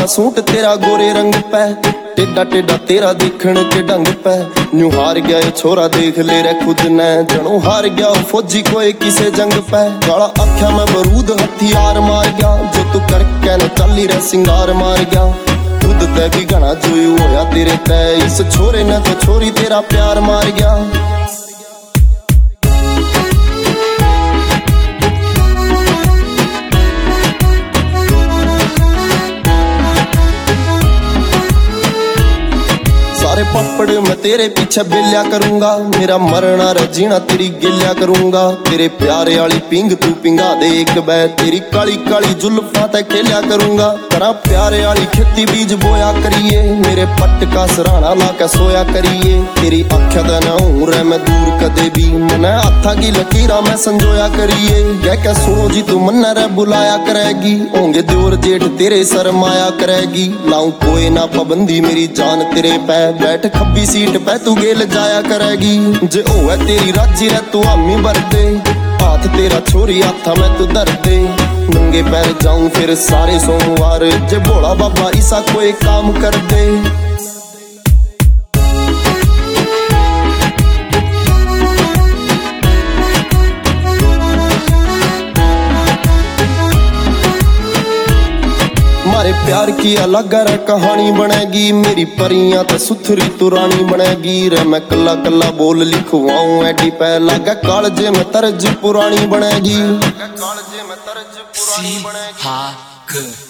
वाला सूट तेरा गोरे रंग पे, टेढ़ा टेढ़ा तेरा देखण के ढंग पे। न्यू हार गया ये छोरा देख ले रे खुद ने, जनो हार गया फौजी कोई किसे जंग पे। काला आख्या मैं बरूद हथियार मार गया, जो तू करके न चली रे सिंगार मार गया। खुद ते भी घना जोयू होया तेरे तय, इस छोरे ने तो छोरी तेरा प्यार मार गया। सारे पापड़ मैं तेरे पीछे बेलिया करूंगा, मेरा मरना रे जीना तेरी गिलिया करूंगा। तेरे प्यारे वाली पिंग तू पिंगा दे एक बै, तेरी काली काली जुल्फां ते खेलिया करूंगा। करा प्यारे वाली खेती बीज बोया करिए, मेरे पट का सराहना ला के सोया करिए। तेरी आख्या दा ना हूं रे मैं दूर कदे भी, मने हाथा की लकीरा मैं संजोया करिए। कह के सुनो जी तू मन्ना रे बुलाया करेगी, होंगे दियोर जेठ तेरे सरमाया करेगी। लाऊं कोई ना पाबंदी मेरी जान तेरे पै, बैठ खब्बी सीट पे तू गेल जाया करेगी। जे होवे तेरी राजी रे तू हामी भर दे, हाथ तेरा छोरी हाथा मैं तू धर दे। नंगे पैर जाऊं फिर सारे सोमवार, जे भोला बाबा ईसा कोई काम कर दे। हमारे प्यार की अलग रे कहानी बनेगी, मेरी परियां तो सुथरी तू रानी बनेगी। रे मैं कल्ला कल्ला बोल लिखवाऊं एडी पे, लगा कालजे में तर्ज पुरानी बनेगी।